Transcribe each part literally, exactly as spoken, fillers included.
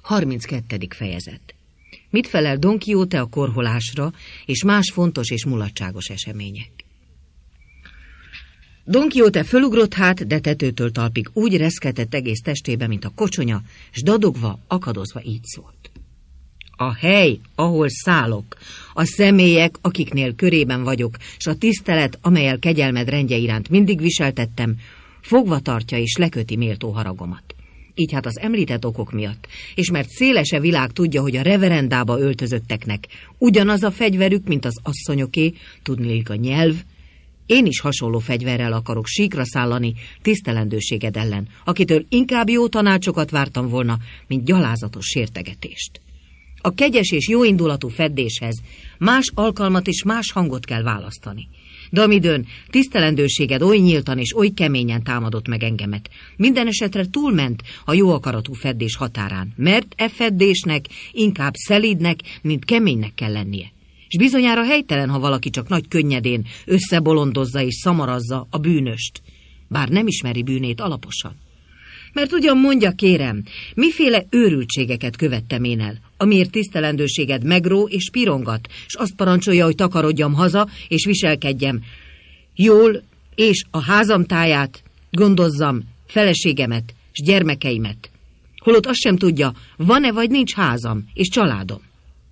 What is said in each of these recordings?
harminckettedik fejezet. Mit felel Don Quixote a korholásra és más fontos és mulatságos események? Don Quixote fölugrott hát, de tetőtől talpig úgy reszketett egész testébe, mint a kocsonya, s dadogva, akadozva így szólt. A hely, ahol szállok, a személyek, akiknél körében vagyok, s a tisztelet, amelyel kegyelmed rendje iránt mindig viseltettem, fogva tartja és leköti méltó haragomat. Így hát az említett okok miatt, és mert szélese világ tudja, hogy a reverendába öltözötteknek ugyanaz a fegyverük, mint az asszonyoké, tudniillik a nyelv, én is hasonló fegyverrel akarok síkra szállani tisztelendőséged ellen, akitől inkább jó tanácsokat vártam volna, mint gyalázatos sértegetést. A kegyes és jóindulatú feddéshez más alkalmat és más hangot kell választani. De amidőn tisztelendőséged oly nyíltan és oly keményen támadott meg engemet, minden esetre túlment a jó akaratú feddés határán, mert e feddésnek inkább szelídnek, mint keménynek kell lennie. És bizonyára helytelen, ha valaki csak nagy könnyedén összebolondozza és szamarazza a bűnöst, bár nem ismeri bűnét alaposan. Mert ugyan mondja, kérem, miféle őrültségeket követtem én el, amiért tisztelendőséged megró és pirongat, és azt parancsolja, hogy takarodjam haza, és viselkedjem jól, és a házam táját gondozzam, feleségemet, és gyermekeimet. Holott azt sem tudja, van-e vagy nincs házam, és családom.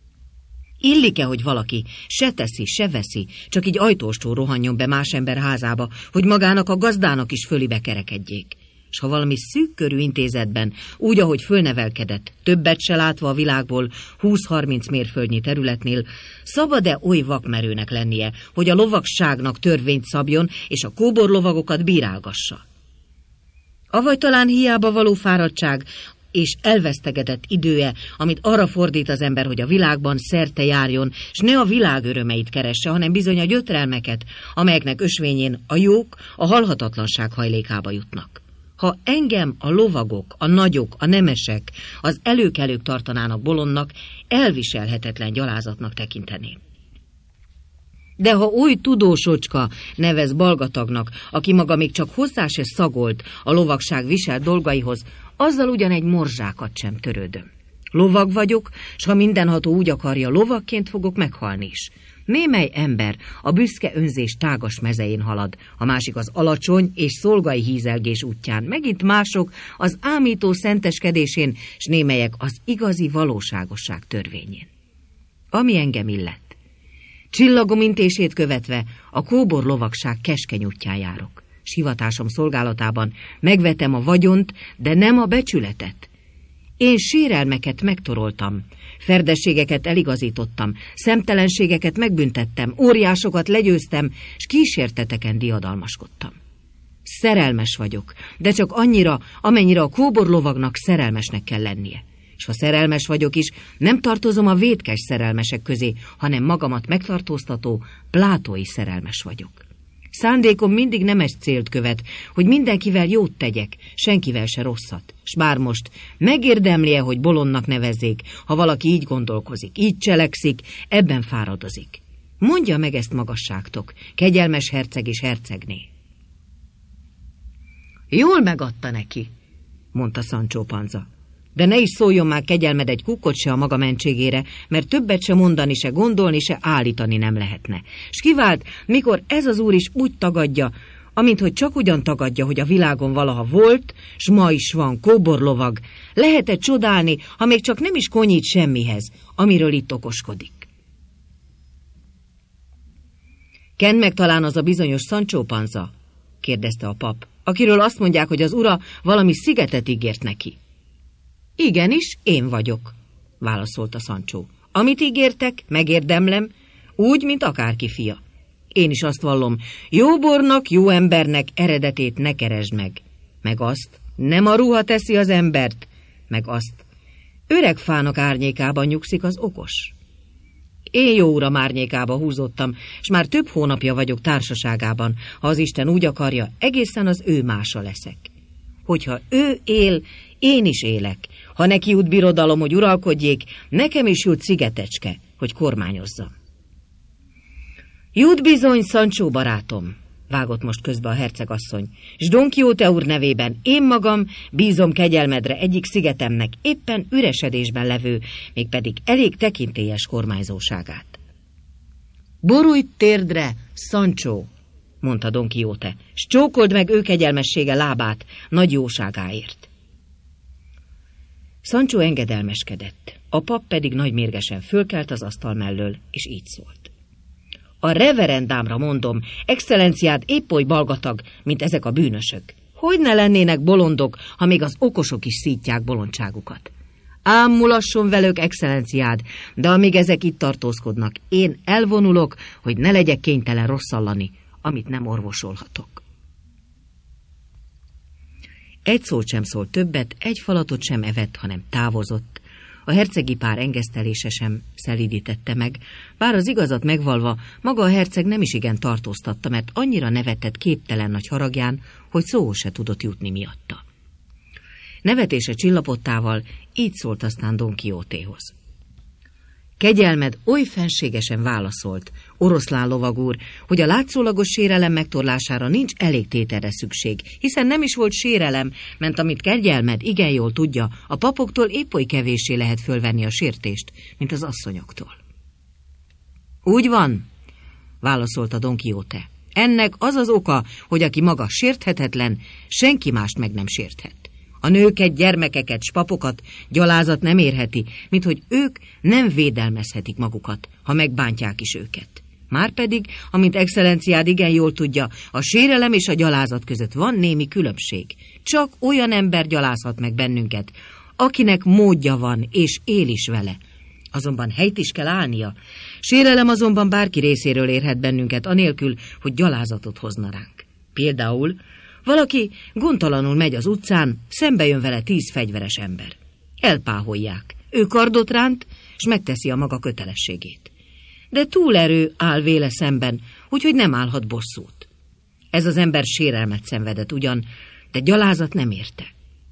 Illik-e, hogy valaki se teszi, se veszi, csak így ajtóstól rohanjon be más ember házába, hogy magának a gazdának is fölibe kerekedjék? S ha valami szűkkörű intézetben, úgy, ahogy fölnevelkedett, többet se látva a világból húsz-harminc mérföldnyi területnél, szabad-e oly vakmerőnek lennie, hogy a lovagságnak törvényt szabjon, és a kóborlovagokat bírálgassa? Avagy talán hiába való fáradtság és elvesztegetett idője, amit arra fordít az ember, hogy a világban szerte járjon, s ne a világ örömeit keresse, hanem bizony a gyötrelmeket, amelyeknek ösvényén a jók a halhatatlanság hajlékába jutnak. Ha engem a lovagok, a nagyok, a nemesek, az előkelők tartanának bolondnak, elviselhetetlen gyalázatnak tekinteném. De ha oly tudósocska nevez balgatagnak, aki maga még csak hozzá se szagolt a lovagság viselt dolgaihoz, azzal ugyan egy morzsákat sem törődöm. Lovag vagyok, s ha mindenható úgy akarja, lovagként fogok meghalni is. Némely ember a büszke önzés tágas mezején halad, a másik az alacsony és szolgai hízelgés útján, megint mások az ámító szenteskedésén, s némelyek az igazi valóságosság törvényén. Ami engem illet, csillagom intését követve a kóbor lovagság keskeny útján járok. S hivatásom szolgálatában megvetem a vagyont, de nem a becsületet. Én sérelmeket megtoroltam, ferdességeket eligazítottam, szemtelenségeket megbüntettem, óriásokat legyőztem, s kísérteteken diadalmaskodtam. Szerelmes vagyok, de csak annyira, amennyire a kóborlovagnak szerelmesnek kell lennie. És ha szerelmes vagyok is, nem tartozom a vétkes szerelmesek közé, hanem magamat megtartóztató, plátói szerelmes vagyok. Szándékom mindig nemes célt követ, hogy mindenkivel jót tegyek, senkivel se rosszat. S bár most megérdemli-e, hogy bolondnak nevezzék, ha valaki így gondolkozik, így cselekszik, ebben fáradozik. Mondja meg ezt magasságtok, kegyelmes herceg és hercegné. Jól megadta neki, mondta Sancho Panza. De ne is szóljon már kegyelmed egy kukkot se a maga mentségére, mert többet se mondani, se gondolni, se állítani nem lehetne. S kivált, mikor ez az úr is úgy tagadja, amint hogy csak ugyan tagadja, hogy a világon valaha volt, s ma is van kóborlovag, lehet-e csodálni, ha még csak nem is konyít semmihez, amiről itt okoskodik. Kend meg talán az a bizonyos Sancho Panza? Kérdezte a pap, akiről azt mondják, hogy az ura valami szigetet ígért neki. Igenis, én vagyok, válaszolta Sancho. Amit ígértek, megérdemlem, úgy, mint akárki fia. Én is azt vallom, jó bornak, jó embernek eredetét ne keresd meg. Meg azt, nem a ruha teszi az embert, meg azt, öreg fának árnyékában nyugszik az okos. Én jó uram árnyékába húzottam, s már több hónapja vagyok társaságában, ha az Isten úgy akarja, egészen az ő mása leszek. Hogyha ő él, én is élek. Ha neki jut birodalom, hogy uralkodjék, nekem is jut szigetecske, hogy kormányozzam. Jut bizony, Sancho barátom, vágott most közbe a hercegasszony, s Don Quixote úr nevében én magam bízom kegyelmedre egyik szigetemnek éppen üresedésben levő, mégpedig elég tekintélyes kormányzóságát. Borulj térdre, Sancho, mondta Don Quixote, s csókold meg ő kegyelmessége lábát nagy jóságáért. Sancho engedelmeskedett, a pap pedig nagy mérgesen fölkelt az asztal mellől, és így szólt. A reverendámra mondom, excellenciád épp oly balgatag, mint ezek a bűnösök. Hogy ne lennének bolondok, ha még az okosok is szítják bolondságukat? Ám mulasson velük, excellenciád, de amíg ezek itt tartózkodnak, én elvonulok, hogy ne legyek kénytelen rosszallani, amit nem orvosolhatok. Egy szót sem szólt többet, egy falatot sem evett, hanem távozott. A hercegi pár engesztelése sem szelídítette meg, bár az igazat megvalva maga a herceg nem is igen tartóztatta, mert annyira nevetett képtelen nagy haragján, hogy szóhoz se tudott jutni miatta. Nevetése csillapottával így szólt aztán Don Quixotéhoz. Kegyelmed oly fenségesen válaszolt, oroszlán lovag úr, hogy a látszólagos sérelem megtorlására nincs elég tételre szükség, hiszen nem is volt sérelem, mert amit kegyelmed igen jól tudja, a papoktól épp oly kevéssé lehet fölvenni a sértést, mint az asszonyoktól. Úgy van, válaszolta Don Quixote. Ennek az az oka, hogy aki maga sérthetetlen, senki mást meg nem sérthet. A nőket, gyermekeket, s papokat gyalázat nem érheti, mint hogy ők nem védelmezhetik magukat, ha megbántják is őket. Márpedig, amint excellenciád igen jól tudja, a sérelem és a gyalázat között van némi különbség. Csak olyan ember gyalázhat meg bennünket, akinek módja van és él is vele. Azonban helyt is kell állnia. Sérelem azonban bárki részéről érhet bennünket, anélkül, hogy gyalázatot hozna ránk. Például valaki gondtalanul megy az utcán, szembe jön vele tíz fegyveres ember. Elpáholják. Ő kardot ránt, és megteszi a maga kötelességét. De túlerő áll véle szemben, úgyhogy nem állhat bosszút. Ez az ember sérelmet szenvedett ugyan, de gyalázat nem érte.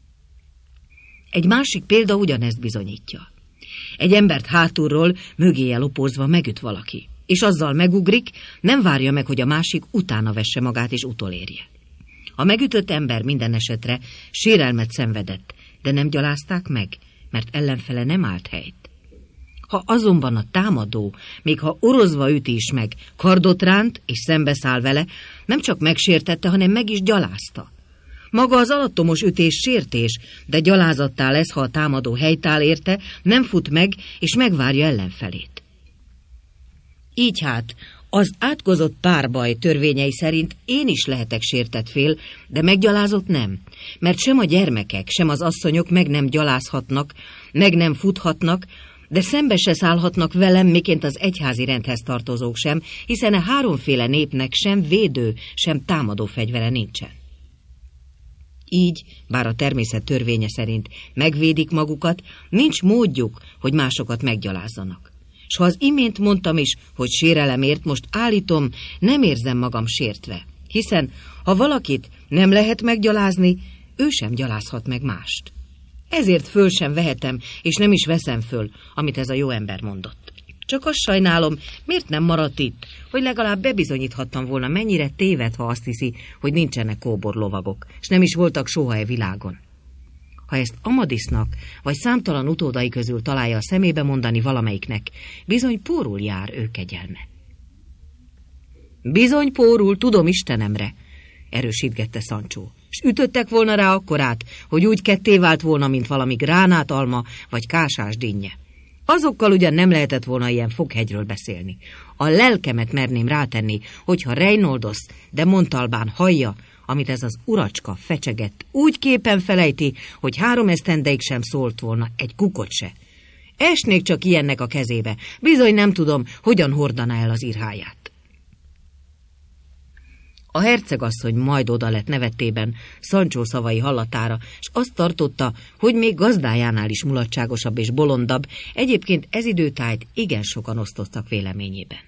Egy másik példa ugyanezt bizonyítja. Egy embert hátulról, mögéje lopózva megüt valaki, és azzal megugrik, nem várja meg, hogy a másik utána vesse magát és utolérje. A megütött ember minden esetre sérelmet szenvedett, de nem gyalázták meg, mert ellenfele nem állt helyt. Ha azonban a támadó, még ha orozva üti is meg, kardot ránt és szembeszáll vele, nem csak megsértette, hanem meg is gyalázta. Maga az alattomos ütés sértés, de gyalázattá lesz, ha a támadó helytáll érte, nem fut meg és megvárja ellenfelét. Így hát, az átkozott párbaj törvényei szerint én is lehetek sértett fél, de meggyalázott nem, mert sem a gyermekek, sem az asszonyok meg nem gyalázhatnak, meg nem futhatnak, de szembe se szállhatnak velem, miként az egyházi rendhez tartozók sem, hiszen a háromféle népnek sem védő, sem támadó fegyvere nincsen. Így, bár a természet törvénye szerint megvédik magukat, nincs módjuk, hogy másokat meggyalázzanak. S ha az imént mondtam is, hogy sérelemért, most állítom, nem érzem magam sértve, hiszen ha valakit nem lehet meggyalázni, ő sem gyalázhat meg mást. Ezért föl sem vehetem, és nem is veszem föl, amit ez a jó ember mondott. Csak azt sajnálom, miért nem maradt itt, hogy legalább bebizonyíthattam volna, mennyire téved, ha azt hiszi, hogy nincsenek kóborlovagok, és nem is voltak soha e világon. Ha ezt Amadisnak, vagy számtalan utódai közül találja a szemébe mondani valamelyiknek, bizony pórul jár ő kegyelme. Bizony pórul, tudom Istenemre, erősítgette Sancho, s ütöttek volna rá akkorát, hogy úgy ketté vált volna, mint valami gránátalma, vagy kásás dinnye. Azokkal ugyan nem lehetett volna ilyen foghegyről beszélni. A lelkemet merném rátenni, hogyha Reinoldos de Montalbán hallja, amit ez az uracska fecsegett, úgy képen felejti, hogy három esztendeig sem szólt volna egy kukot se. Esnék csak ilyennek a kezébe, bizony nem tudom, hogyan hordaná el az irháját. A hercegasszony majd oda lett nevettében Sancho szavai hallatára, s azt tartotta, hogy még gazdájánál is mulatságosabb és bolondabb, egyébként ez időtájt igen sokan osztoztak véleményében.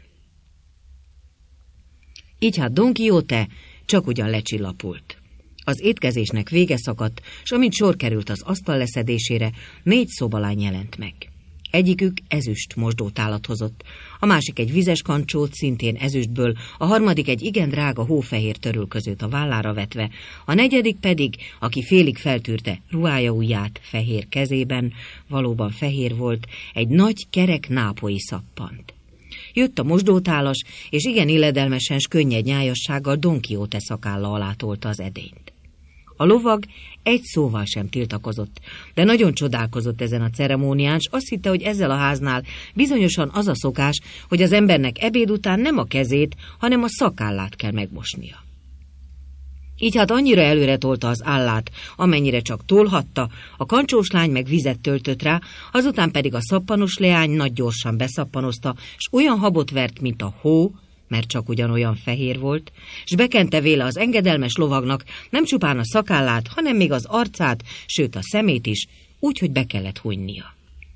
Így hát Don Quixote csak ugyan lecsillapult. Az étkezésnek vége szakadt, s amint sor került az asztal leszedésére, négy szobalány jelent meg. Egyikük ezüst mosdótálat hozott, a másik egy vizes kancsót, szintén ezüstből, a harmadik egy igen drága hófehér törülközőt a vállára vetve, a negyedik pedig, aki félig feltűrte ruhája ujját fehér kezében, valóban fehér volt, egy nagy kerek nápolyi szappant. Jött a mosdótálas, és igen illedelmesen s könnyed nyájassággal Don Quixote szakálla alá tolta az edényt. A lovag egy szóval sem tiltakozott, de nagyon csodálkozott ezen a ceremónián, s azt hitte, hogy ezzel a háznál bizonyosan az a szokás, hogy az embernek ebéd után nem a kezét, hanem a szakállát kell megmosnia. Így hát annyira előre tolta az állát, amennyire csak tolhatta, a kancsós lány meg vizet töltött rá, azután pedig a szappanos leány nagy gyorsan beszappanozta, s olyan habot vert, mint a hó, mert csak ugyanolyan fehér volt, s bekente véle az engedelmes lovagnak nem csupán a szakállát, hanem még az arcát, sőt a szemét is, úgy, hogy be kellett hunynia.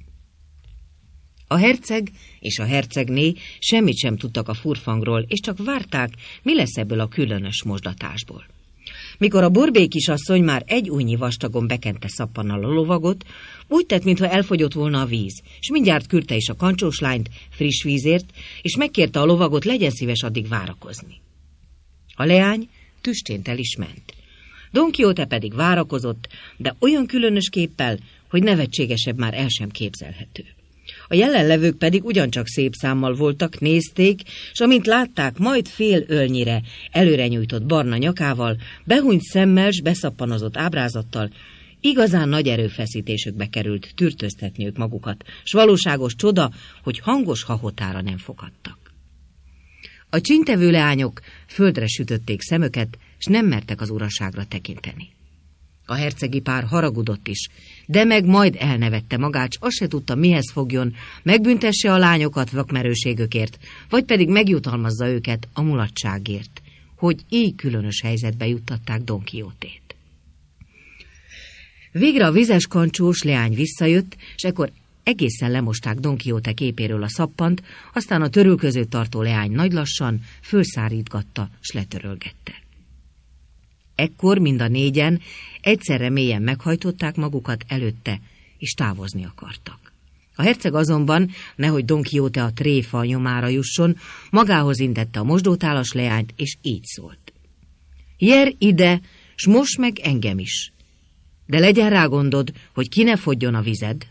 A herceg és a hercegné semmit sem tudtak a furfangról, és csak várták, mi lesz ebből a különös mosdatásból. Mikor a borbély kisasszony már egy ujjnyi vastagon bekente szappannal a lovagot, úgy tett, mintha elfogyott volna a víz, és mindjárt küldte is a kancsós lányt friss vízért, és megkérte a lovagot, legyen szíves addig várakozni. A leány tüstént is ment. Don Quixote pedig várakozott, de olyan különös képpel, hogy nevetségesebb már el sem képzelhető. A jelenlevők pedig ugyancsak szép számmal voltak, nézték, s amint látták, majd fél ölnyire előre nyújtott barna nyakával, behúnyt szemmel s beszappanozott ábrázattal, igazán nagy erőfeszítésükbe került tűrtöztetniük magukat, s valóságos csoda, hogy hangos hahotára nem fogadtak. A csíntevő leányok földre sütötték szemöket, s nem mertek az uraságra tekinteni. A hercegi pár haragudott is, de meg majd elnevette magát, s azt se tudta, mihez fogjon, megbüntesse a lányokat vakmerőségökért, vagy pedig megjutalmazza őket a mulatságért, hogy így különös helyzetbe juttatták Don Quixotét. Végre a vizes kancsós leány visszajött, s ekkor egészen lemosták Don Quixote képéről a szappant, aztán a törülközőt tartó leány nagy lassan fölszárítgatta, s letörölgette. Ekkor mind a négyen egyszerre mélyen meghajtották magukat előtte, és távozni akartak. A herceg azonban, nehogy Don Quixote a tréfa nyomára jusson, magához intette a mosdótálas leányt, és így szólt. Jár ide, s moss meg engem is, de legyen rá gondod, hogy ki ne fogjon a vized.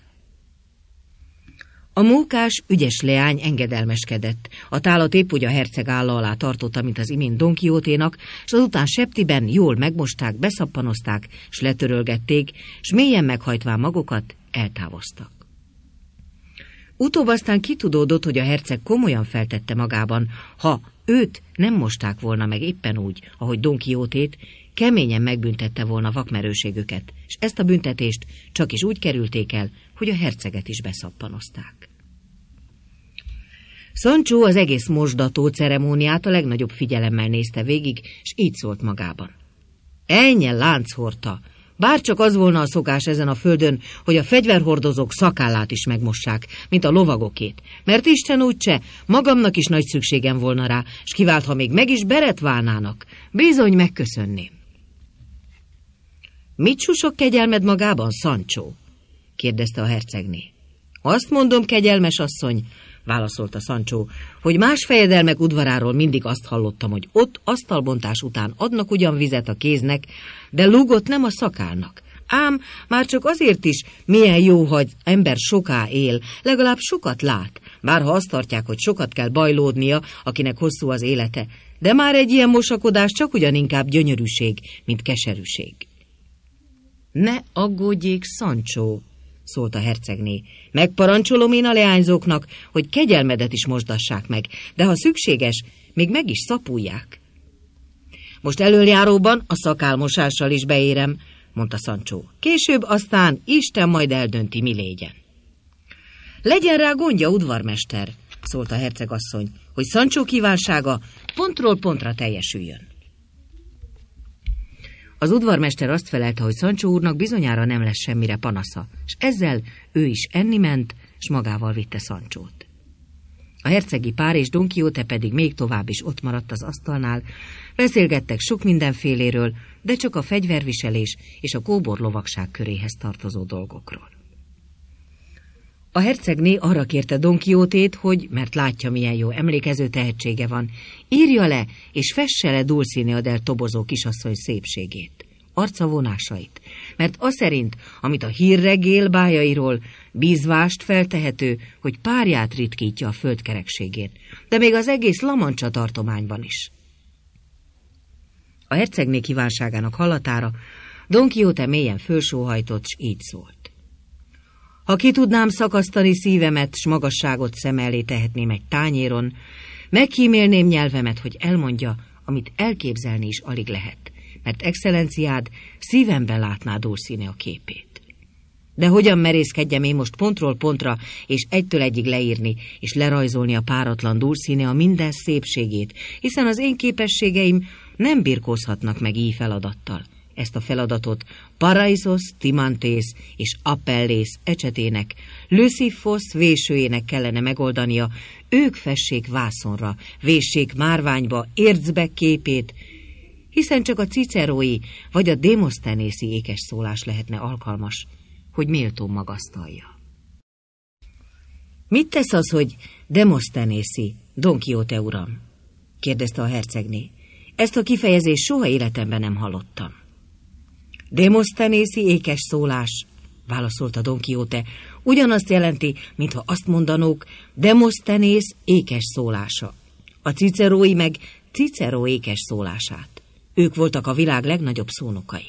A mókás, ügyes leány engedelmeskedett. A tálat épp úgy a herceg álla alá tartotta, mint az imént Don Quixoténak, s azután septiben jól megmosták, beszappanozták, s letörölgették, s mélyen meghajtván magukat eltávoztak. Utóbb aztán kitudódott, hogy a herceg komolyan feltette magában, ha őt nem mosták volna meg éppen úgy, ahogy Don Quixotét, keményen megbüntette volna vakmerőségüket, és ezt a büntetést csak is úgy kerülték el, hogy a herceget is beszappanozták. Sancho az egész mosdató ceremóniát a legnagyobb figyelemmel nézte végig, és így szólt magában. Ennyi lánchorta! Bárcsak az volna a szokás ezen a földön, hogy a fegyverhordozók szakállát is megmossák, mint a lovagokét, mert Isten úgyse, magamnak is nagy szükségem volna rá, s kivált, ha még meg is beretválnának, bizony megköszönném. Mit susok kegyelmed magában, Sancho? kérdezte a hercegné. Azt mondom, kegyelmes asszony, válaszolta Sancho, hogy más fejedelmek udvaráról mindig azt hallottam, hogy ott asztalbontás után adnak ugyan vizet a kéznek, de lúgot nem a szakálnak. Ám már csak azért is milyen jó, hogy ember soká él, legalább sokat lát, bár ha azt tartják, hogy sokat kell bajlódnia, akinek hosszú az élete, de már egy ilyen mosakodás csak ugyan inkább gyönyörűség, mint keserűség. Ne aggódjék, Sancho, szólt a hercegné. Megparancsolom én a leányzóknak, hogy kegyelmedet is mosdassák meg, de ha szükséges, még meg is szapulják. Most elöljáróban a szakálmosással is beérem, mondta Sancho. Később aztán Isten majd eldönti, mi légyen. Legyen rá gondja, udvarmester, szólt a hercegasszony, hogy Sancho kívánsága pontról pontra teljesüljön. Az udvarmester azt felelte, hogy Sancho úrnak bizonyára nem lesz semmire panasza, és ezzel ő is enni ment, s magával vitte Sanchót. A hercegi pár és Don Quixote pedig még tovább is ott maradt az asztalnál, beszélgettek sok mindenféléről, de csak a fegyverviselés és a kóbor lovagság köréhez tartozó dolgokról. A hercegné arra kérte Don Quixotét, hogy, mert látja, milyen jó emlékező tehetsége van, írja le és fesse le Dulcinea del Toboso kisasszony szépségét, arca vonásait, mert az szerint, amit a hír regél bájairól, bízvást feltehető, hogy párját ritkítja a földkerekségén, de még az egész La Mancha tartományban is. A hercegné kívánságának hallatára Don Quixote mélyen fölsóhajtott, s így szólt. Ha ki tudnám szakasztani szívemet, s magasságot szem elé tehetném egy tányéron, megkímélném nyelvemet, hogy elmondja, amit elképzelni is alig lehet, mert excellenciád szívemben látná Dulcinea képét. De hogyan merészkedjem én most pontról pontra, és egytől egyig leírni, és lerajzolni a páratlan Dulcinea minden szépségét, hiszen az én képességeim nem birkózhatnak meg így feladattal. Ezt a feladatot Paraisos, Timantész és Apelles ecsetének, Lőszifosz vésőjének kellene megoldania, ők fessék vászonra, véssék márványba, ércbe képét, hiszen csak a cicerói vagy a démosztenészi ékes szólás lehetne alkalmas, hogy méltó magasztalja. Mit tesz az, hogy Demosztenészi, Don Quixote uram? Kérdezte a hercegné. Ezt a kifejezést soha életemben nem hallottam. Demosztenészi ékes szólás, válaszolta Don Quixote, ugyanazt jelenti, mintha azt mondanók, Demosztenész ékes szólása. A cicerói meg Cicero ékes szólását. Ők voltak a világ legnagyobb szónokai.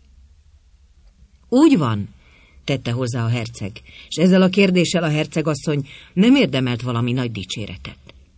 Úgy van, tette hozzá a herceg, és ezzel a kérdéssel a hercegasszony nem érdemelt valami nagy dicséretet.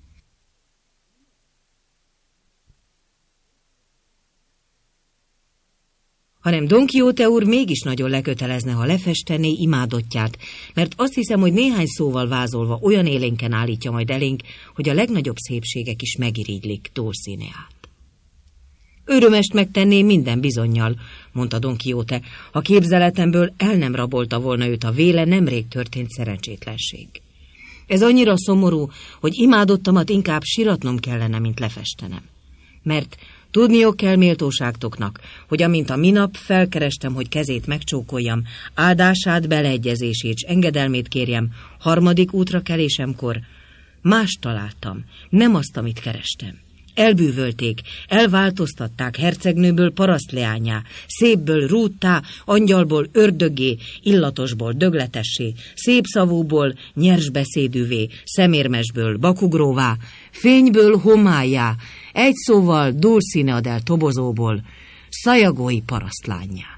Hanem Don Quixote úr mégis nagyon lekötelezne, ha lefestené imádottját, mert azt hiszem, hogy néhány szóval vázolva olyan élénken állítja majd elénk, hogy a legnagyobb szépségek is megirigylik Dulcineát. Örömest megtenném minden bizonnyal, mondta Don Quixote, ha képzeletemből el nem rabolta volna őt a véle nemrég történt szerencsétlenség. Ez annyira szomorú, hogy imádottamat inkább siratnom kellene, mint lefestenem. Mert tudniok kell méltóságtoknak, hogy amint a minap felkerestem, hogy kezét megcsókoljam, áldását, beleegyezését s engedelmét kérjem, harmadik útra kelésemkor, mást találtam, nem azt, amit kerestem. Elbűvölték, elváltoztatták hercegnőből parasztleányá, szépből rúttá, angyalból ördöggé, illatosból dögletessé, szépszavúból nyersbeszédűvé, szemérmesből bakugróvá, fényből homályá, egy szóval Dulcinea del Tobosóból szajagói parasztlánnyá.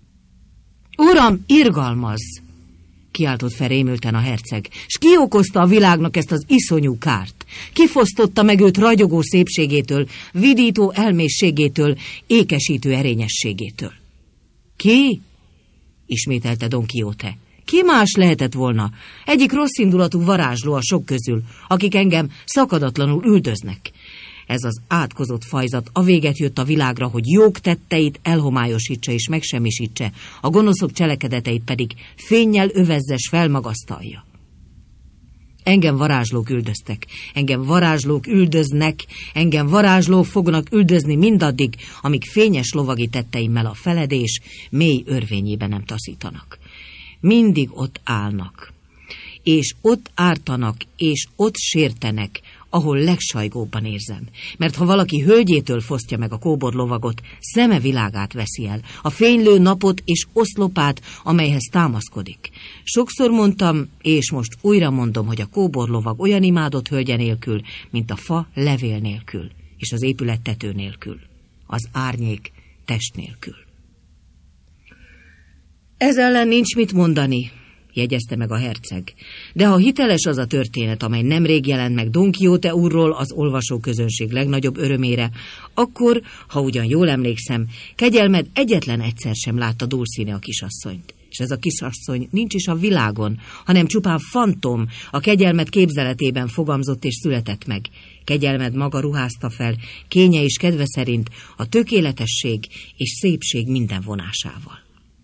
Uram, irgalmazz! Kiáltott fel rémülten a herceg, s ki okozta a világnak ezt az iszonyú kárt? Ki fosztotta meg őt ragyogó szépségétől, vidító elmészségétől, ékesítő erényességétől? Ki? Ismételte Don Quixote. Ki más lehetett volna? Egyik rosszindulatú varázsló a sok közül, akik engem szakadatlanul üldöznek. Ez az átkozott fajzat a véget jött a világra, hogy jók tetteit elhomályosítsa és megsemmisítse, a gonoszok cselekedeteit pedig fénnyel övezzes felmagasztalja. Engem varázslók üldöztek, engem varázslók üldöznek, engem varázslók fognak üldözni mindaddig, amíg fényes lovagi tetteimmel a feledés mély örvényében nem taszítanak. Mindig ott állnak, és ott ártanak, és ott sértenek, ahol legsajgóbban érzem. Mert ha valaki hölgyétől fosztja meg a kóborlovagot, szeme világát veszi el, a fénylő napot és oszlopát, amelyhez támaszkodik. Sokszor mondtam, és most újra mondom, hogy a kóborlovag olyan imádott hölgye nélkül, mint a fa levél nélkül, és az épület tető nélkül, az árnyék test nélkül. Ez ellen nincs mit mondani, jegyezte meg a herceg. De ha hiteles az a történet, amely nemrég jelent meg Don Quixote úrról az olvasóközönség legnagyobb örömére, akkor, ha ugyan jól emlékszem, kegyelmed egyetlen egyszer sem látta Dulcinea kisasszonyt. És ez a kisasszony nincs is a világon, hanem csupán fantom, a kegyelmed képzeletében fogamzott és született meg. Kegyelmed maga ruházta fel, kénye és kedve szerint a tökéletesség és szépség minden vonásával.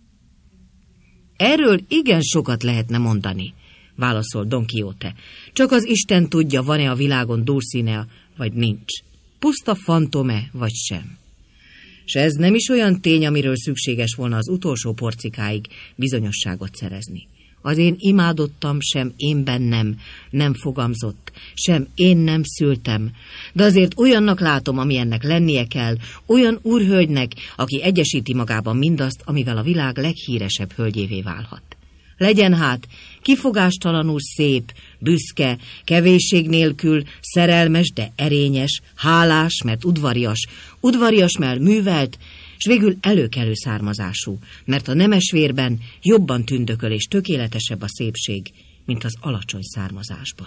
Erről igen sokat lehetne mondani, válaszol Don Quixote. Csak az Isten tudja, van-e a világon Dulcinea, vagy nincs. Puszta fantome, vagy sem. S ez nem is olyan tény, amiről szükséges volna az utolsó porcikáig bizonyosságot szerezni. Az én imádottam sem én bennem nem fogamzott, sem én nem szültem, de azért olyannak látom, amilyennek lennie kell, olyan úrhölgynek, aki egyesíti magában mindazt, amivel a világ leghíresebb hölgyévé válhat. Legyen hát kifogástalanul szép, büszke, kevésség nélkül, szerelmes, de erényes, hálás, mert udvarias, udvarias, mert művelt, s végül előkelő származású, mert a nemesvérben jobban tündököl és tökéletesebb a szépség, mint az alacsony származásban.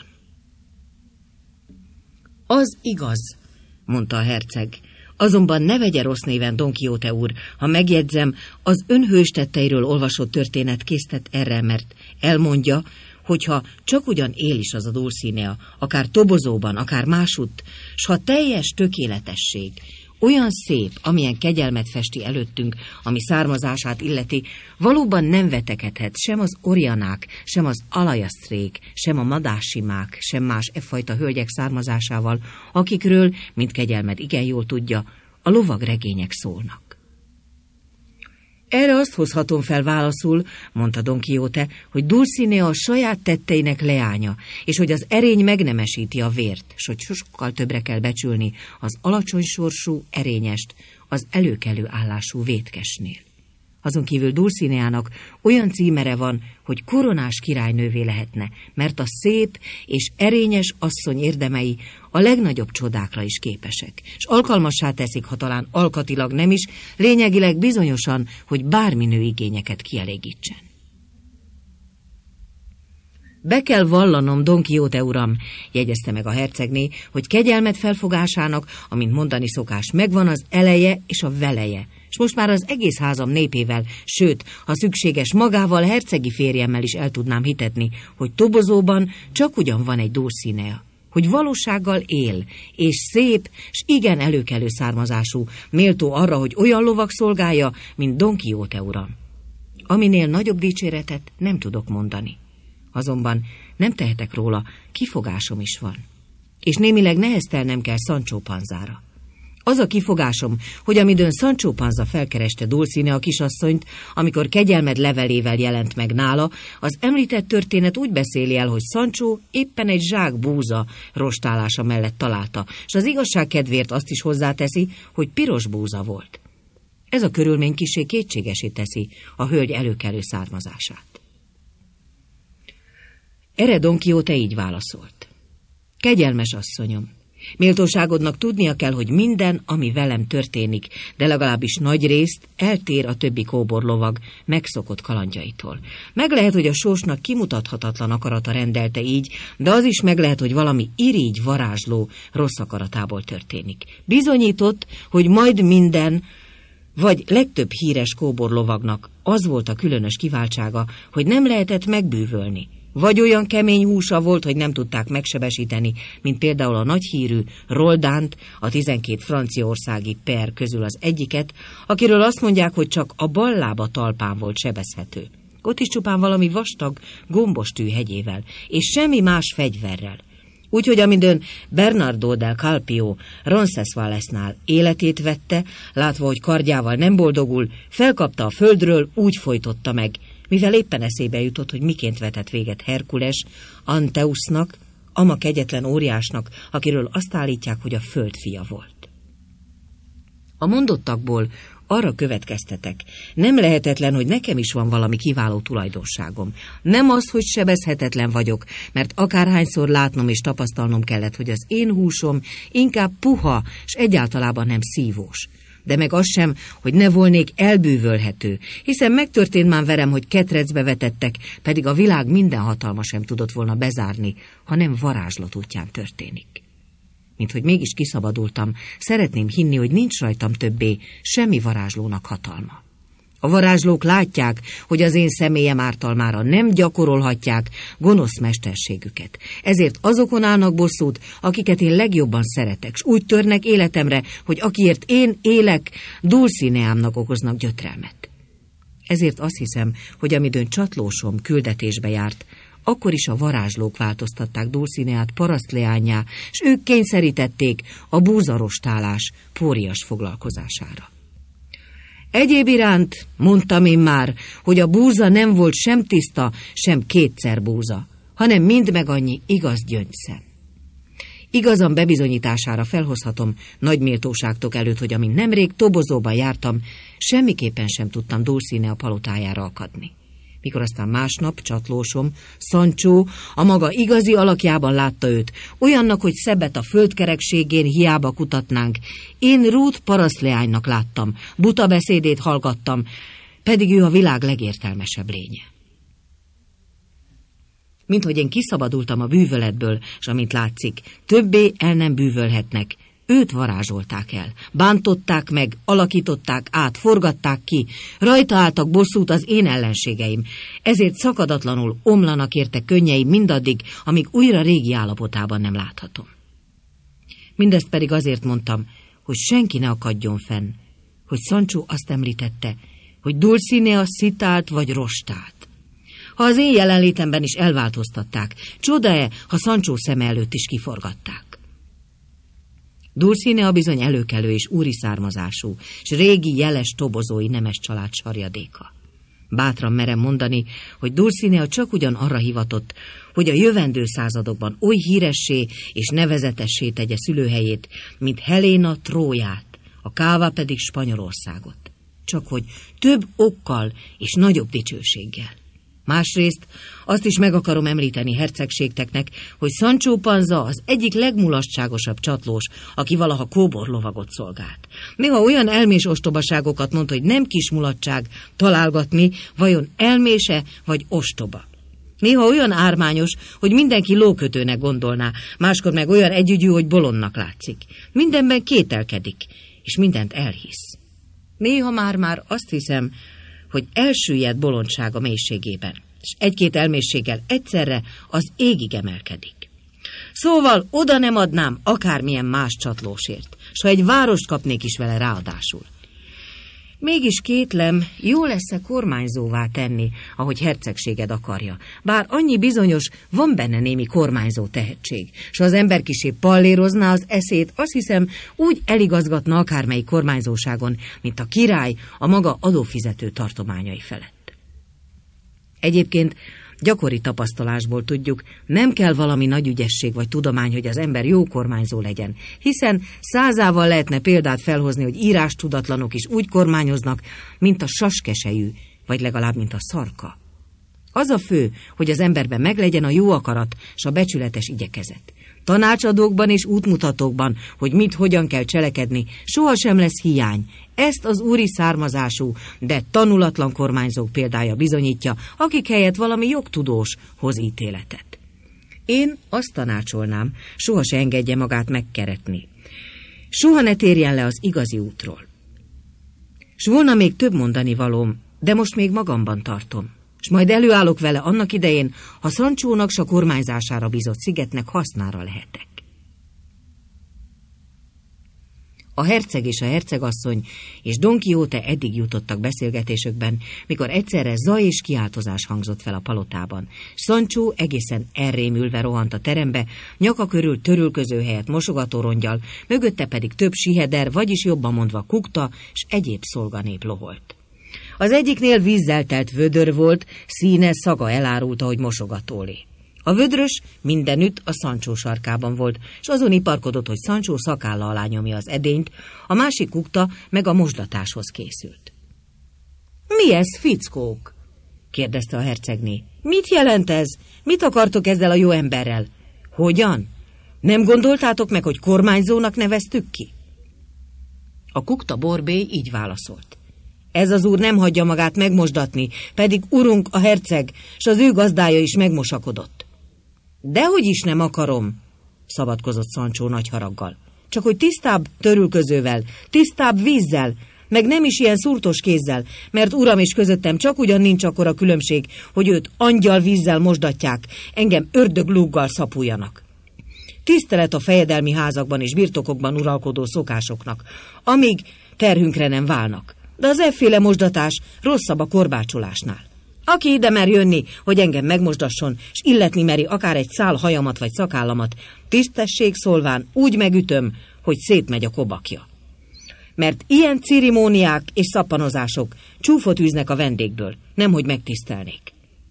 Az igaz, mondta a herceg, azonban ne vegye rossz néven Don Quixote úr, ha megjegyzem, az önhős tetteiről olvasott történet késztet erre, mert elmondja, hogyha csak ugyan él is az a Dulcinea, akár tobozóban, akár másutt, s ha teljes tökéletesség, olyan szép, amilyen kegyelmet festi előttünk, ami származását illeti, valóban nem vetekedhet sem az Orianák, sem az Alajasztrék, sem a Madásimák, sem más e fajta hölgyek származásával, akikről, mint kegyelmet igen jól tudja, a lovagregények szólnak. Erre azt hozhatom fel válaszul, mondta Don Quixote, hogy Dulcinea a saját tetteinek leánya, és hogy az erény megnemesíti a vért, s hogy sokkal többre kell becsülni az alacsony sorsú erényest az előkelő állású vétkesnél. Azon kívül Dulcineának olyan címere van, hogy koronás királynővé lehetne, mert a szép és erényes asszony érdemei a legnagyobb csodákra is képesek, és alkalmassá teszik, ha talán alkatilag nem is, lényegileg bizonyosan, hogy bármi nő igényeket kielégítsen. Be kell vallanom, Don Quixote uram, jegyezte meg a hercegné, hogy kegyelmet felfogásának, amint mondani szokás, megvan az eleje és a veleje, és most már az egész házam népével, sőt, ha szükséges, magával, hercegi férjemmel is el tudnám hitetni, hogy tobozóban csak ugyan van egy Dulcinea, hogy valósággal él, és szép, s igen előkelő származású, méltó arra, hogy olyan lovag szolgálja, mint Don Quixote uram. Aminél nagyobb dicséretet nem tudok mondani. Azonban nem tehetek róla, kifogásom is van. És némileg neheztelnem kell Sancho Panzára. Az a kifogásom, hogy amidőn Sancho Panza felkereste Dulcinea kisasszonyt, amikor kegyelmed levelével jelent meg nála, az említett történet úgy beszéli el, hogy Sancho éppen egy zsák búza rostálása mellett találta, és az igazság kedvéért azt is hozzáteszi, hogy piros búza volt. Ez a körülmény kissé kétségesé teszi a hölgy előkelő származását. Erre Don Quixote így válaszolt. Kegyelmes asszonyom, méltóságodnak tudnia kell, hogy minden, ami velem történik, de legalábbis nagy részt eltér a többi kóborlovag megszokott kalandjaitól. Meg lehet, hogy a sorsnak kimutathatatlan akarata rendelte így, de az is meg lehet, hogy valami irigy varázsló rossz akaratából történik. Bizonyított, hogy majd minden, vagy legtöbb híres kóborlovagnak az volt a különös kiváltsága, hogy nem lehetett megbűvölni. Vagy olyan kemény húsa volt, hogy nem tudták megsebesíteni, mint például a nagyhírű Roldánt, a tizenkét franciaországi per közül az egyiket, akiről azt mondják, hogy csak a bal lába talpán volt sebezhető. Ott is csupán valami vastag, gombostű hegyével, és semmi más fegyverrel. Úgyhogy amidőn Bernardo del Carpio Roncesvalles-nál életét vette, látva, hogy kardjával nem boldogul, felkapta a földről, úgy folytotta meg, mivel éppen eszébe jutott, hogy miként vetett véget Herkules, Anteusznak, ama kegyetlen óriásnak, akiről azt állítják, hogy a föld fia volt. A mondottakból arra következtetek, nem lehetetlen, hogy nekem is van valami kiváló tulajdonságom. Nem az, hogy sebezhetetlen vagyok, mert akárhányszor látnom és tapasztalnom kellett, hogy az én húsom inkább puha, s egyáltalában nem szívós. De meg az sem, hogy ne volnék elbűvölhető, hiszen megtörtént már velem, hogy ketrecbe vetettek, pedig a világ minden hatalma sem tudott volna bezárni, ha nem varázslat útján történik. Mint hogy mégis kiszabadultam, szeretném hinni, hogy nincs rajtam többé semmi varázslónak hatalma. A varázslók látják, hogy az én személyem ártalmára nem gyakorolhatják gonosz mesterségüket. Ezért azokon állnak bosszút, akiket én legjobban szeretek, s úgy törnek életemre, hogy akiért én élek, Dulcineámnak okoznak gyötrelmet. Ezért azt hiszem, hogy amidőn csatlósom küldetésbe járt, akkor is a varázslók változtatták Dulcineát parasztleánnyá, s ők kényszerítették a búzarostálás pórias foglalkozására. Egyéb iránt mondtam én már, hogy a búza nem volt sem tiszta, sem kétszer búza, hanem mind meg annyi igaz gyöngyszem. Igazam bebizonyítására felhozhatom nagy méltóságtok előtt, hogy amint nemrég Tobozóban jártam, semmiképpen sem tudtam Dulcinea palotájára akadni. Mikor aztán másnap csatlósom, Sancho a maga igazi alakjában látta őt, olyannak, hogy szebbet a földkerekségén hiába kutatnánk, én Ruth parasztleánynak láttam, buta beszédét hallgattam, pedig ő a világ legértelmesebb lénye. Minthogy én kiszabadultam a bűvöletből, és amint látszik, többé el nem bűvölhetnek, őt varázsolták el, bántották meg, alakították át, forgatták ki, rajta álltak bosszút az én ellenségeim, ezért szakadatlanul omlanak érte könnyeim mindaddig, amíg újra régi állapotában nem láthatom. Mindezt pedig azért mondtam, hogy senki ne akadjon fenn, hogy Sancho azt említette, hogy Dulcinea szitált vagy rostált. Ha az én jelenlétemben is elváltoztatták, csoda-e, ha Sancho szeme előtt is kiforgatták. Dulcinea bizony előkelő és úri származású, s régi jeles tobozói nemes család sarjadéka. Bátran merem mondani, hogy Dulcinea csak ugyan arra hivatott, hogy a jövendő századokban oly híressé és nevezetessé tegye szülőhelyét, mint Helena Tróját, a Káva pedig Spanyolországot. Csak hogy több okkal és nagyobb dicsőséggel. Másrészt azt is meg akarom említeni hercegségteknek, hogy Sancho Panza az egyik legmulasztságosabb csatlós, aki valaha kóborlovagot szolgált. Néha olyan elmés ostobaságokat mond, hogy nem kis mulatság találgatni, vajon elmése vagy ostoba. Néha olyan ármányos, hogy mindenki lókötőnek gondolná, máskor meg olyan együgyű, hogy bolondnak látszik. Mindenben kételkedik, és mindent elhisz. Néha már-már azt hiszem, hogy elsüllyed bolondsága mélységében, és egy-két elmészséggel egyszerre az égig emelkedik. Szóval oda nem adnám akármilyen más csatlósért, s ha egy várost kapnék is vele ráadásul. Mégis kétlem, jó lesz-e kormányzóvá tenni, ahogy hercegséged akarja, bár annyi bizonyos, van benne némi kormányzó tehetség, s ha az ember kissé pallérozná az eszét, azt hiszem, úgy eligazgatna akármelyik kormányzóságon, mint a király a maga adófizető tartományai felett. Egyébként gyakori tapasztalásból tudjuk, nem kell valami nagy ügyesség vagy tudomány, hogy az ember jó kormányzó legyen, hiszen százával lehetne példát felhozni, hogy írástudatlanok is úgy kormányoznak, mint a saskesejű, vagy legalább mint a szarka. Az a fő, hogy az emberben meglegyen a jó akarat s a becsületes igyekezet. Tanácsadókban és útmutatókban, hogy mit hogyan kell cselekedni, sohasem lesz hiány. Ezt az úri származású, de tanulatlan kormányzók példája bizonyítja, akik helyett valami jogtudós hoz ítéletet. Én azt tanácsolnám, soha se engedje magát megkeretni. Soha ne térjen le az igazi útról. S volna még több mondani valóm, de most még magamban tartom. S majd előállok vele annak idején, ha Sanchónak s a kormányzására bízott szigetnek hasznára lehetek. A herceg és a hercegasszony és Don Quixote eddig jutottak beszélgetésükben, mikor egyszerre zaj és kiáltozás hangzott fel a palotában. Sancho egészen elrémülve rohant a terembe, nyaka körül törülköző helyett mosogatóronggyal, mögötte pedig több siheder, vagyis jobban mondva kukta, s egyéb szolganép loholt. Az egyiknél vízzel telt vödör volt, színe, szaga elárulta, hogy mosogatólé. A vödrös mindenütt a Sancho sarkában volt, s azon iparkodott, hogy Sancho szakálla alá nyomja az edényt, a másik kukta meg a mosdatáshoz készült. Mi ez, fickók? kérdezte a hercegné. Mit jelent ez? Mit akartok ezzel a jó emberrel? Hogyan? Nem gondoltátok meg, hogy kormányzónak neveztük ki? A kukta borbély így válaszolt. Ez az úr nem hagyja magát megmosdatni, pedig urunk a herceg, s az ő gazdája is megmosakodott. Dehogy is nem akarom, szabadkozott Sancho nagy haraggal. Csak hogy tisztább törülközővel, tisztább vízzel, meg nem is ilyen szúrtos kézzel, mert uram és közöttem csak ugyan nincs akkora különbség, hogy őt angyal vízzel mosdatják, engem ördöglúggal szapuljanak. Tisztelet a fejedelmi házakban és birtokokban uralkodó szokásoknak, amíg terhünkre nem válnak. De az efféle mosdatás rosszabb a korbácsolásnál. Aki ide mer jönni, hogy engem megmosdasson, s illetni meri akár egy szál hajamat vagy szakállamat, tisztesség szólván úgy megütöm, hogy szétmegy a kobakja. mert ilyen cerimóniák és szappanozások csúfot űznek a vendégből, nemhogy megtisztelnék.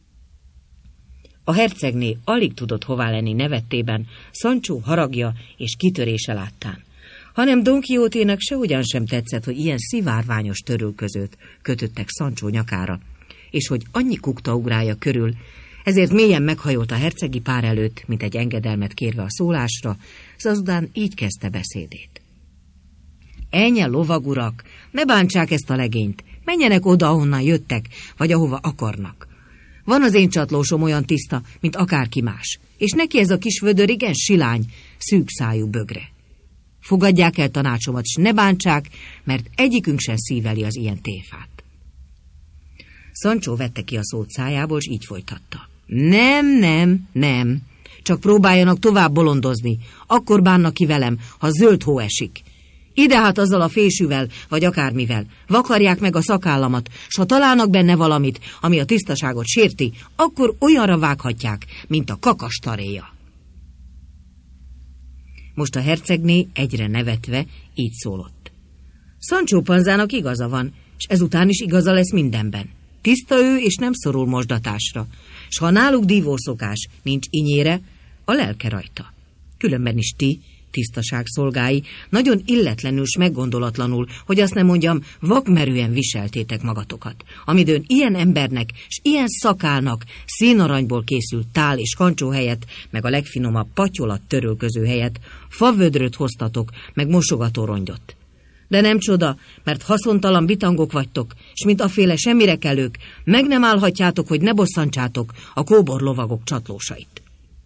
A hercegné alig tudott hová lenni nevettében, Sancho haragja és kitörése láttán, hanem Don Quixoténak se ugyan sem tetszett, hogy ilyen szivárványos törülközőt kötöttek Sancho nyakára, és hogy annyi kukta ugrálja körül, ezért mélyen meghajolt a hercegi pár előtt, mint egy engedelmet kérve a szólásra, s azután így kezdte beszédét. Ennyi lovagurak, ne bántsák ezt a legényt, menjenek oda, ahonnan jöttek, vagy ahova akarnak. Van az én csatlósom olyan tiszta, mint akárki más, és neki ez a kis vödör igen silány, szűk szájú bögre. Fogadják el tanácsomat, s ne bántsák, mert egyikünk sem szíveli az ilyen téfát. Sancho vette ki a szót szájából, és így folytatta. Nem, nem, nem, csak próbáljanak tovább bolondozni, akkor bánnak ki velem, ha zöld hó esik. Ide hát azzal a fésűvel, vagy akármivel, vakarják meg a szakállamat, s ha találnak benne valamit, ami a tisztaságot sérti, akkor olyanra vághatják, mint a kakastaréja. Most a hercegné egyre nevetve így szólott. Sancho Panzának igaza van, és ezután is igaza lesz mindenben. Tiszta ő, és nem szorul mosdatásra, s ha náluk dívószokás nincs inyére, a lelke rajta. Különben is ti, tisztaság szolgái, nagyon illetlenül s meggondolatlanul, hogy azt nem mondjam, vakmerően viseltétek magatokat, amidőn ilyen embernek s ilyen szakálnak színaranyból készült tál és kancsó helyett, meg a legfinomabb patyolat törölköző helyett favödröt hoztatok, meg mosogató rongyot. De nem csoda, mert haszontalan bitangok vagytok, s mint aféle semmire kellők, meg nem állhatjátok, hogy ne bosszantsátok a kóbor lovagok csatlósait.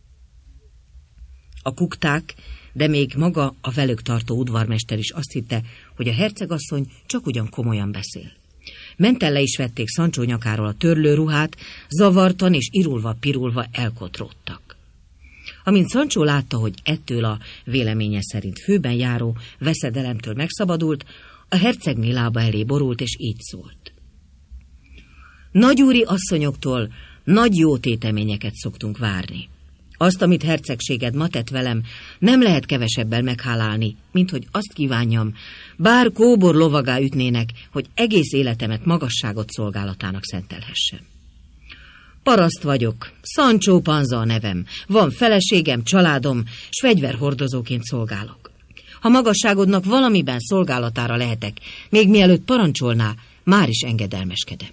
A kukták, de még maga a velük tartó udvarmester is azt hitte, hogy a hercegasszony csak ugyan komolyan beszél. Mentel le is vették Sancho nyakáról a törlőruhát, zavartan és irulva-pirulva elkotródtak. Amint Sancho látta, hogy ettől a véleménye szerint főben járó veszedelemtől megszabadult, a hercegné lába elé borult, és így szólt. Nagyúri asszonyoktól nagy jó téteményeket szoktunk várni. Azt, amit hercegséged ma tett velem, nem lehet kevesebbel meghálálni, mint hogy azt kívánjam, bár kóbor lovagá ütnének, hogy egész életemet magasságot szolgálatának szentelhessem. Paraszt vagyok, Sancho Panza a nevem, van feleségem, családom, s fegyverhordozóként szolgálok. Ha magasságodnak valamiben szolgálatára lehetek, még mielőtt parancsolná, már is engedelmeskedem.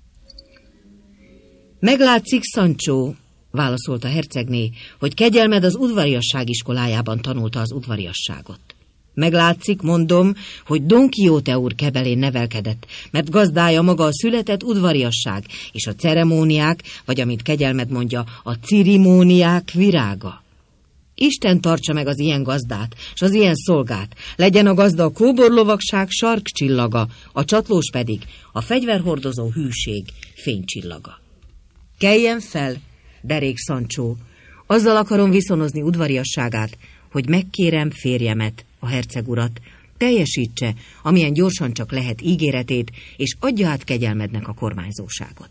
Meglátszik, Sancho, válaszolta a hercegné, hogy kegyelmed az udvariasság iskolájában tanulta az udvariasságot. Meglátszik, mondom, hogy Don Quixote úr kebelén nevelkedett, mert gazdája maga a született udvariasság és a ceremóniák, vagy amit kegyelmed mondja, a cirimóniák virága. Isten tartsa meg az ilyen gazdát, s az ilyen szolgát, legyen a gazda a kóborlovagság sarkcsillaga, a csatlós pedig a fegyverhordozó hűség fénycsillaga. Keljen fel, derék Sancho, azzal akarom viszonozni udvariasságát, hogy megkérem férjemet, a herceg urat, teljesítse, amilyen gyorsan csak lehet ígéretét, és adja át kegyelmednek a kormányzóságot.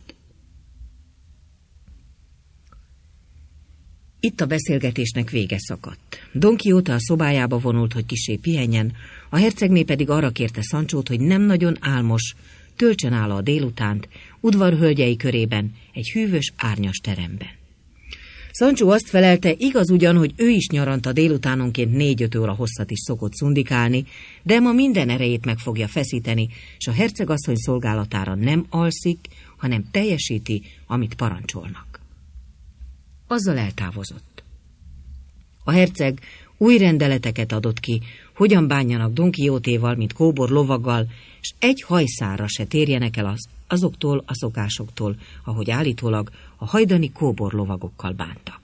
Itt a beszélgetésnek vége szakadt. Don Quixote a szobájába vonult, hogy kissé pihenjen, a hercegné pedig arra kérte Sanchót, hogy nem nagyon álmos, töltsön áll a délutánt, udvarhölgyei körében, egy hűvös, árnyas teremben. Sancho azt felelte, igaz ugyan, hogy ő is nyaranta délutánonként négy-öt óra hosszat is szokott szundikálni, de ma minden erejét meg fogja feszíteni, és a hercegasszony szolgálatára nem alszik, hanem teljesíti, amit parancsolnak. Azzal eltávozott. A herceg új rendeleteket adott ki, hogyan bánjanak Don Quixotéval, mint kóbor lovaggal, s egy hajszárra se térjenek el az, azoktól a szokásoktól, ahogy állítólag a hajdani kóbor lovagokkal bántak.